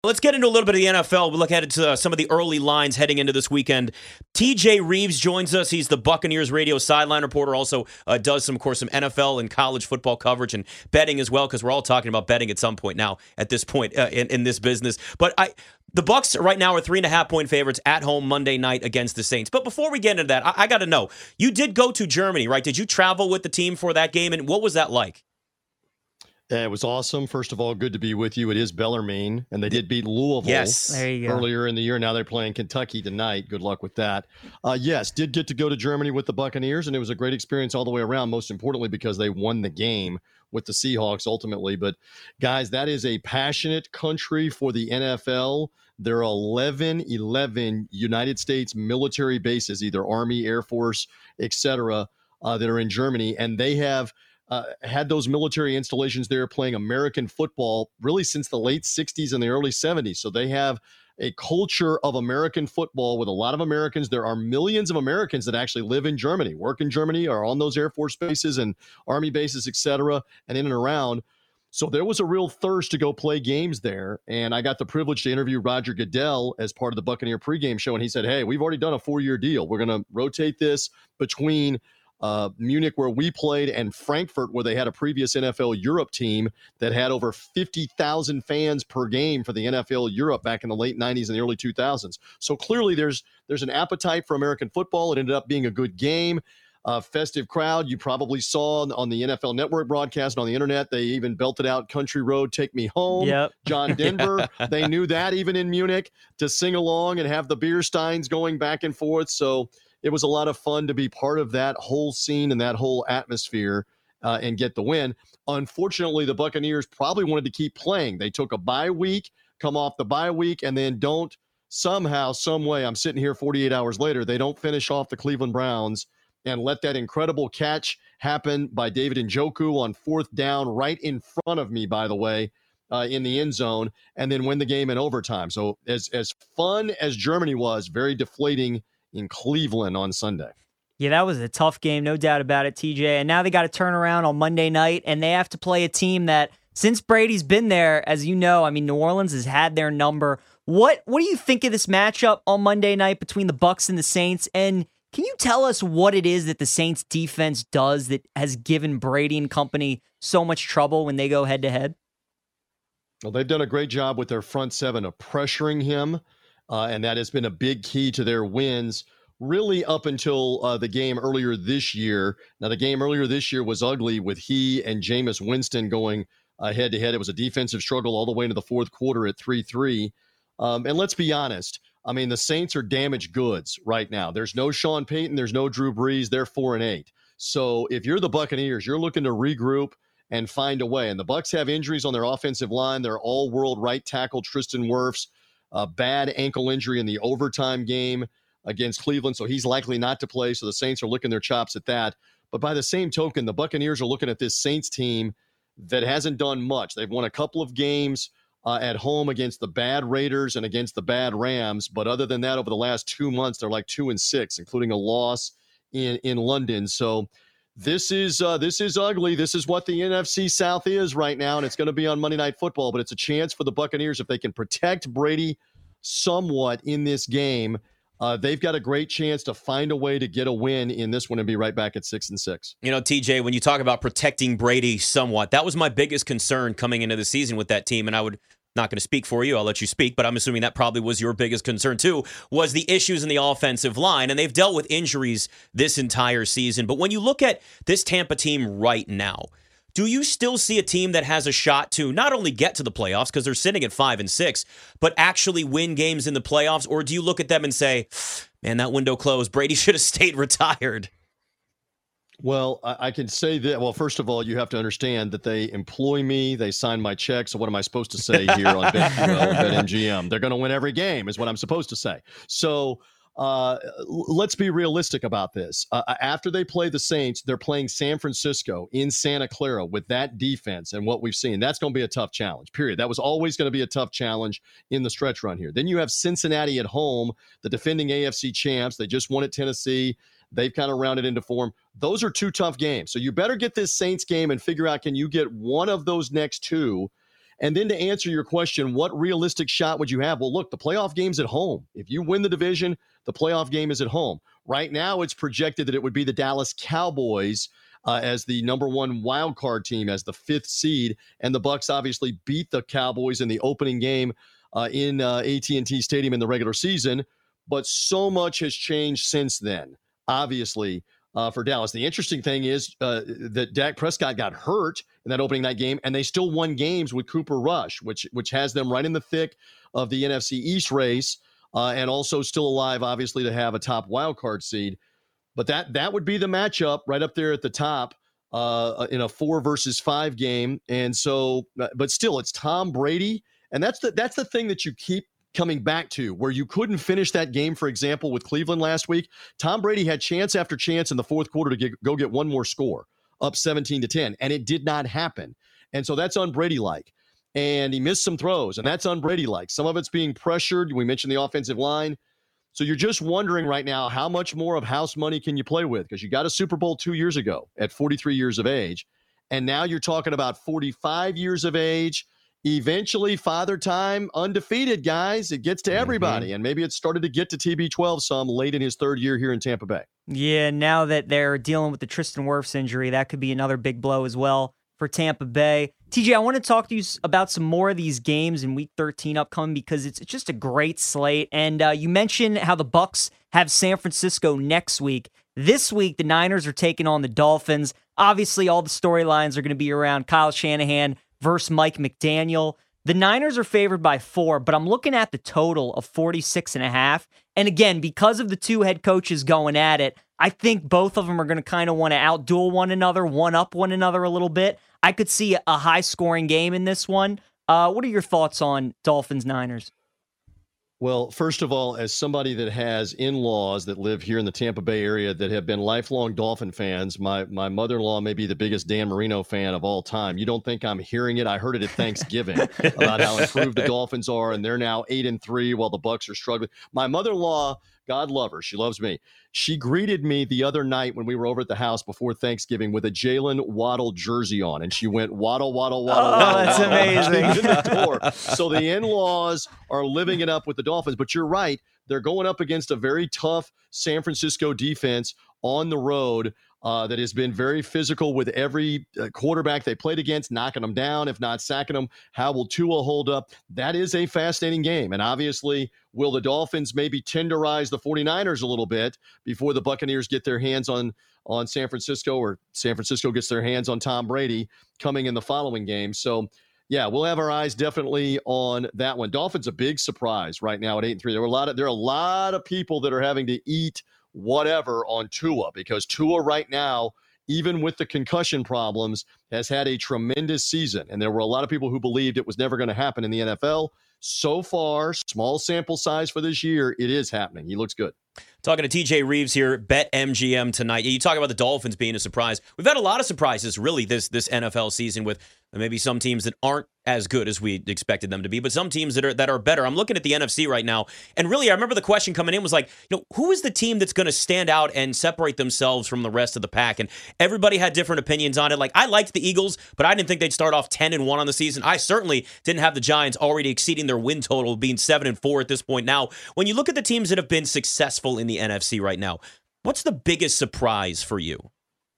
Let's get into a little bit of the NFL. We'll look at some of the early lines heading into this weekend. TJ Reeves joins us. He's the Buccaneers radio sideline reporter. Also does some NFL and college football coverage and betting as well, because we're all talking about betting at some point now at this point in this business. But the Bucs right now are 3.5-point favorites at home Monday night against the Saints. But before we get into that, I got to know, you did go to Germany, right? Did you travel with the team for that game, and what was that like? It was awesome. First of all, good to be with you. It is Bellarmine, and they did beat Louisville earlier in the year. Now they're playing Kentucky tonight. Good luck with that. Yes, did get to go to Germany with the Buccaneers, and it was a great experience all the way around, most importantly because they won the game with the Seahawks ultimately. But, guys, that is a passionate country for the NFL. There are 11 United States military bases, either Army, Air Force, etc., that are in Germany, and they have had those military installations there playing American football really since the late 60s and the early 70s. So they have a culture of American football with a lot of Americans. There are millions of Americans that actually live in Germany, work in Germany, are on those Air Force bases and Army bases, et cetera, and in and around. So there was a real thirst to go play games there. And I got the privilege to interview Roger Goodell as part of the Buccaneer pregame show. And he said, hey, we've already done a 4-year deal. We're going to rotate this between Munich, where we played, and Frankfurt, where they had a previous NFL Europe team that had over 50,000 fans per game for the NFL Europe back in the late 90s and the early 2000s. So clearly there's an appetite for American football. It ended up being a good game, festive crowd. You probably saw on the NFL Network broadcast and on the internet, they even belted out Country Road, Take Me Home. Yep. John Denver, They knew that even in Munich to sing along and have the beer steins going back and forth. So it was a lot of fun to be part of that whole scene and that whole atmosphere and get the win. Unfortunately, the Buccaneers probably wanted to keep playing. They took a bye week, come off the bye week, and then don't somehow, some way, I'm sitting here 48 hours later, they don't finish off the Cleveland Browns and let that incredible catch happen by David Njoku on 4th down, right in front of me, by the way, in the end zone, and then win the game in overtime. So as fun as Germany was, very deflating in Cleveland on Sunday. Yeah, that was a tough game, no doubt about it, TJ. And now they got to turn around on Monday night, and they have to play a team that, since Brady's been there, as you know, I mean, New Orleans has had their number. What do you think of this matchup on Monday night between the Bucs and the Saints? And can you tell us what it is that the Saints defense does that has given Brady and company so much trouble when they go head-to-head? Well, they've done a great job with their front seven of pressuring him. And that has been a big key to their wins, really up until the game earlier this year. Now, the game earlier this year was ugly with he and Jameis Winston going head-to-head. It was a defensive struggle all the way into the fourth quarter at 3-3. And let's be honest. I mean, the Saints are damaged goods right now. There's no Sean Payton. There's no Drew Brees. They're 4-8. So if you're the Buccaneers, you're looking to regroup and find a way. And the Bucs have injuries on their offensive line. Their all-world right tackle, Tristan Wirfs, a bad ankle injury in the overtime game against Cleveland, so he's likely not to play. So the Saints are licking their chops at that. But by the same token, the Buccaneers are looking at this Saints team that hasn't done much. They've won a couple of games at home against the bad Raiders and against the bad Rams. But other than that, over the last 2 months, they're like 2-6, including a loss in London. So this is ugly. This is what the NFC South is right now, and it's going to be on Monday Night Football. But it's a chance for the Buccaneers, if they can protect Brady somewhat in this game, they've got a great chance to find a way to get a win in this one and be right back at 6-6. You know, TJ, when you talk about protecting Brady somewhat, that was my biggest concern coming into the season with that team, and I would not going to speak for you. I'll let you speak, but I'm assuming that probably was your biggest concern too, was the issues in the offensive line, and they've dealt with injuries this entire season. But when you look at this Tampa team right now, do you still see a team that has a shot to not only get to the playoffs, because they're sitting at 5-6, but actually win games in the playoffs? Or do you look at them and say, man, that window closed, Brady should have stayed retired? Well, I can say that. Well, first of all, you have to understand that they employ me. They sign my check. So what am I supposed to say here on BetQL and BetMGM? They're going to win every game is what I'm supposed to say. So let's be realistic about this. After they play the Saints, they're playing San Francisco in Santa Clara with that defense and what we've seen. That's going to be a tough challenge, period. That was always going to be a tough challenge in the stretch run here. Then you have Cincinnati at home, the defending AFC champs. They just won at Tennessee. They've kind of rounded into form. Those are two tough games. So you better get this Saints game and figure out, can you get one of those next two? And then to answer your question, what realistic shot would you have? Well, look, the playoff game's at home. If you win the division, the playoff game is at home. Right now, it's projected that it would be the Dallas Cowboys as the number one wild card team, as the 5th seed. And the Bucks obviously beat the Cowboys in the opening game in AT&T Stadium in the regular season. But so much has changed since then, obviously, for Dallas. The interesting thing is that Dak Prescott got hurt in that opening night game, and they still won games with Cooper Rush, which has them right in the thick of the NFC East race, and also still alive, obviously, to have a top wild card seed. But that would be the matchup right up there at the top in a 4 versus 5 game. And so, but still, it's Tom Brady, and that's the thing that you keep coming back to, where you couldn't finish that game, for example, with Cleveland last week. Tom Brady had chance after chance in the fourth quarter to go get one more score, up 17-10, and it did not happen. And so that's un-Brady-like. And he missed some throws, and that's un-Brady-like. Some of it's being pressured. We mentioned the offensive line. So you're just wondering right now, how much more of house money can you play with? Because you got a Super Bowl 2 years ago at 43 years of age, and now you're talking about 45 years of age. Eventually, Father Time undefeated, guys. It gets to everybody. And maybe it started to get to TB12 some late in his 3rd year here in Tampa Bay. Yeah, now that they're dealing with the Tristan Wirfs injury, that could be another big blow as well for Tampa Bay. TJ, I want to talk to you about some more of these games in Week 13 upcoming, because it's just a great slate. And you mentioned how the Bucs have San Francisco next week. This week, the Niners are taking on the Dolphins. Obviously, all the storylines are going to be around Kyle Shanahan versus Mike McDaniel. The Niners are favored by 4, but I'm looking at the total of 46.5. And again, because of the 2 head coaches going at it, I think both of them are going to kind of want to outduel one another, one-up one another a little bit. I could see a high-scoring game in this one. What are your thoughts on Dolphins-Niners? Well, first of all, as somebody that has in-laws that live here in the Tampa Bay area that have been lifelong Dolphin fans, my mother-in-law may be the biggest Dan Marino fan of all time. You don't think I'm hearing it? I heard it at Thanksgiving about how improved the Dolphins are, and they're now 8-3 while the Bucs are struggling. My mother-in-law, God love her, she loves me. She greeted me the other night when we were over at the house before Thanksgiving with a Jalen Waddle jersey on, and she went, Waddle, Waddle, Waddle, Waddle. That's amazing. In the door. So the in-laws are living it up with the Dolphins, but you're right. They're going up against a very tough San Francisco defense on the road that has been very physical with every quarterback they played against, knocking them down, if not sacking them. How will Tua hold up? That is a fascinating game. And obviously, will the Dolphins maybe tenderize the 49ers a little bit before the Buccaneers get their hands on San Francisco, or San Francisco gets their hands on Tom Brady coming in the following game? So, yeah, we'll have our eyes definitely on that one. Dolphins a big surprise right now at 8-3. There are a lot of people that are having to eat whatever on Tua, because Tua right now, even with the concussion problems, has had a tremendous season. And there were a lot of people who believed it was never going to happen in the NFL. So far, small sample size for this year, it is happening. He looks good. Talking to TJ Reeves here, BetMGM tonight. You talk about the Dolphins being a surprise. We've had a lot of surprises, really, this NFL season, with maybe some teams that aren't as good as we expected them to be, but some teams that are better. I'm looking at the NFC right now, and really, I remember the question coming in was like, who is the team that's going to stand out and separate themselves from the rest of the pack? And everybody had different opinions on it. Like, I liked the Eagles, but I didn't think they'd start off 10-1 on the season. I certainly didn't have the Giants already exceeding their win total, being 7-4 at this point. Now, when you look at the teams that have been successful in the NFC right now, what's the biggest surprise for you?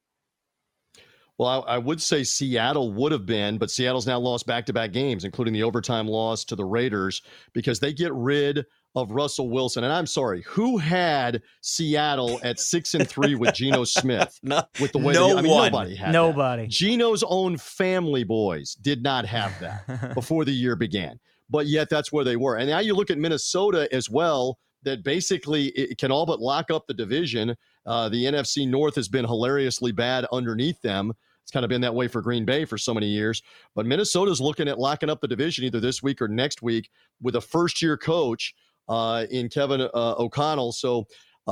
Well, I would say Seattle would have been, but Seattle's now lost back-to-back games, including the overtime loss to the Raiders, because they get rid of Russell Wilson. And I'm sorry, who had Seattle at 6-3 with Geno Smith? With the way nobody had nobody. That. Geno's own family boys did not have that before the year began. But yet that's where they were. And now you look at Minnesota as well, that basically it can all but lock up the division. The NFC North has been hilariously bad underneath them. It's kind of been that way for Green Bay for so many years. But Minnesota's looking at locking up the division either this week or next week with a first-year coach in Kevin O'Connell. So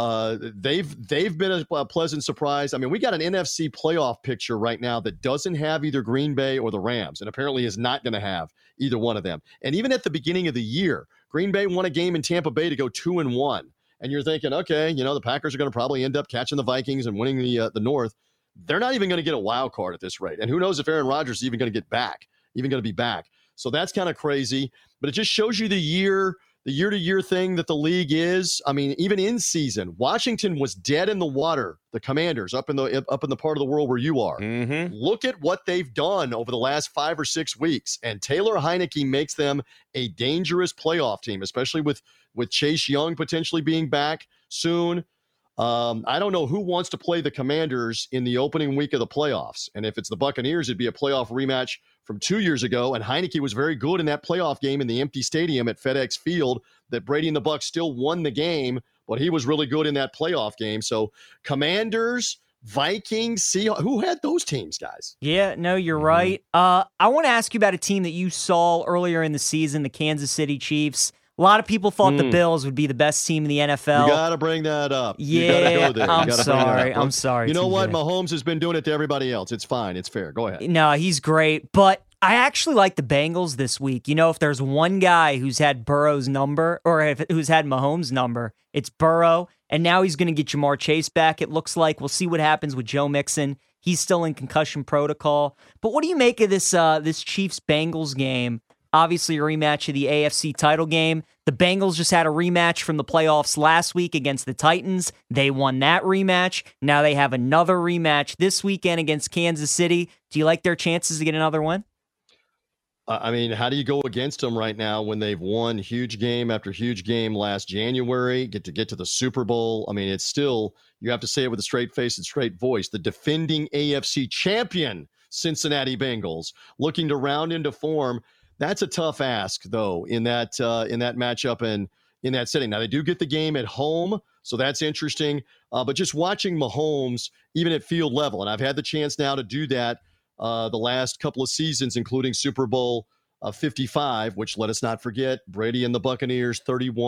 they've been a pleasant surprise. I mean, we got an NFC playoff picture right now that doesn't have either Green Bay or the Rams, and apparently is not going to have either one of them. And even at the beginning of the year, Green Bay won a game in Tampa Bay to go 2-1. And you're thinking, okay, the Packers are going to probably end up catching the Vikings and winning the North. They're not even going to get a wild card at this rate. And who knows if Aaron Rodgers is even going to be back. So that's kind of crazy. But it just shows you the year-to-year thing that the league is. I mean, even in season, Washington was dead in the water, the Commanders, up in the part of the world where you are. Mm-hmm. Look at what they've done over the last 5 or 6 weeks. And Taylor Heinicke makes them a dangerous playoff team, especially with Chase Young potentially being back soon. I don't know who wants to play the Commanders in the opening week of the playoffs. And if it's the Buccaneers, it'd be a playoff rematch from 2 years ago. And Heinicke was very good in that playoff game in the empty stadium at FedEx Field that Brady and the Bucs still won the game, but he was really good in that playoff game. So Commanders, Vikings, Seahawks, who had those teams, guys? Yeah, no, you're right. I want to ask you about a team that you saw earlier in the season, the Kansas City Chiefs. A lot of people thought the Bills would be the best team in the NFL. You got to bring that up. Yeah, you got to go there. I'm sorry. You know TJ. what? Mahomes has been doing it to everybody else. It's fine. It's fair. Go ahead. No, he's great. But I actually like the Bengals this week. You know, if there's one guy who's had Burrow's number or who's had Mahomes' number, it's Burrow. And now he's going to get Jamar Chase back, it looks like. We'll see what happens with Joe Mixon. He's still in concussion protocol. But what do you make of this Chiefs-Bengals game? Obviously, a rematch of the AFC title game. The Bengals just had a rematch from the playoffs last week against the Titans. They won that rematch. Now they have another rematch this weekend against Kansas City. Do you like their chances to get another one? I mean, how do you go against them right now when they've won huge game after huge game last January, get to the Super Bowl? I mean, it's still, you have to say it with a straight face and straight voice, the defending AFC champion Cincinnati Bengals looking to round into form. That's a tough ask, though, in that matchup and in that setting. Now, they do get the game at home, so that's interesting. But just watching Mahomes, even at field level, and I've had the chance now to do that the last couple of seasons, including Super Bowl 55, which, let us not forget, Brady and the Buccaneers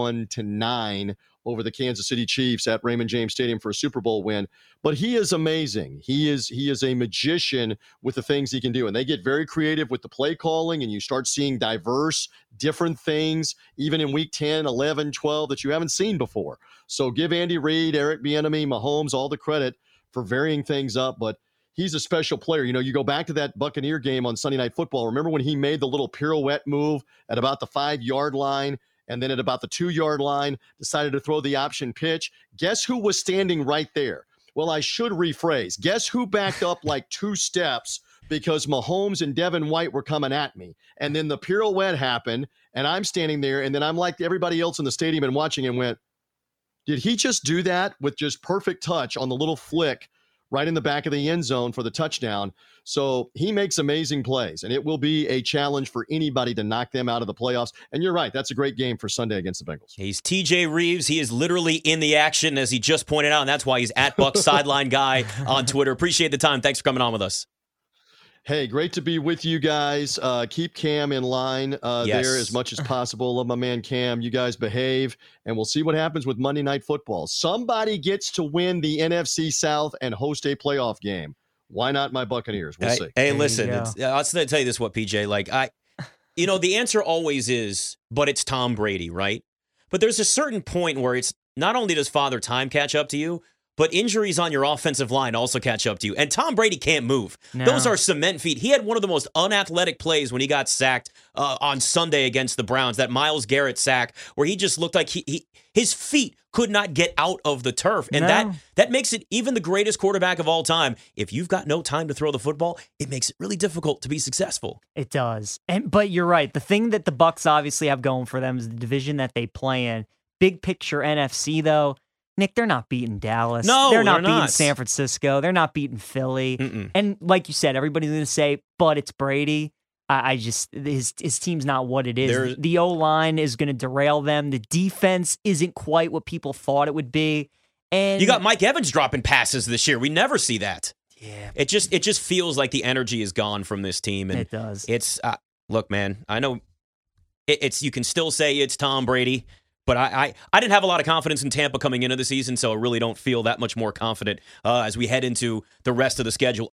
31-9 over the Kansas City Chiefs at Raymond James Stadium for a Super Bowl win. But he is amazing. He is a magician with the things he can do. And they get very creative with the play calling, and you start seeing diverse, different things, even in week 10, 11, 12, that you haven't seen before. So give Andy Reid, Eric Bieniemy, Mahomes all the credit for varying things up. But he's a special player. You know, you go back to that Buccaneer game on Sunday Night Football. Remember when he made the little pirouette move at about the 5-yard line, and then at about the 2-yard line decided to throw the option pitch? Guess who was standing right there? Well, I should rephrase. Guess who backed up like 2 steps because Mahomes and Devin White were coming at me? And then the pirouette happened, and I'm standing there, and then I'm like everybody else in the stadium and watching and went, did he just do that with just perfect touch on the little flick right in the back of the end zone for the touchdown? So he makes amazing plays, and it will be a challenge for anybody to knock them out of the playoffs. And you're right, that's a great game for Sunday against the Bengals. He's TJ Reeves. He is literally in the action, as he just pointed out, and that's why he's at Bucs Sideline Guy on Twitter. Appreciate the time. Thanks for coming on with us. Hey, great to be with you guys. Keep Cam in line there as much as possible. Love my man Cam. You guys behave, and we'll see what happens with Monday Night Football. Somebody gets to win the NFC South and host a playoff game. Why not my Buccaneers? We'll see. Hey, listen, I'll tell you this, PJ. Like, the answer always is, but it's Tom Brady, right? But there's a certain point where it's not only does Father Time catch up to you, but injuries on your offensive line also catch up to you. And Tom Brady can't move. No. Those are cement feet. He had one of the most unathletic plays when he got sacked on Sunday against the Browns, that Myles Garrett sack, where he just looked like his feet could not get out of the turf. And that makes it, even the greatest quarterback of all time, if you've got no time to throw the football, it makes it really difficult to be successful. It does. But you're right. The thing that the Bucs obviously have going for them is the division that they play in. Big picture NFC, though, Nick, they're not beating Dallas. No, they're not beating San Francisco. They're not beating Philly. Mm-mm. And like you said, everybody's going to say, but it's Brady. His team's not what it is. The O-line is going to derail them. The defense isn't quite what people thought it would be. And you got Mike Evans dropping passes this year. We never see that. Yeah. It just feels like the energy is gone from this team. And it does. It's look, man, I know it's you can still say it's Tom Brady. But I didn't have a lot of confidence in Tampa coming into the season, so I really don't feel that much more confident as we head into the rest of the schedule.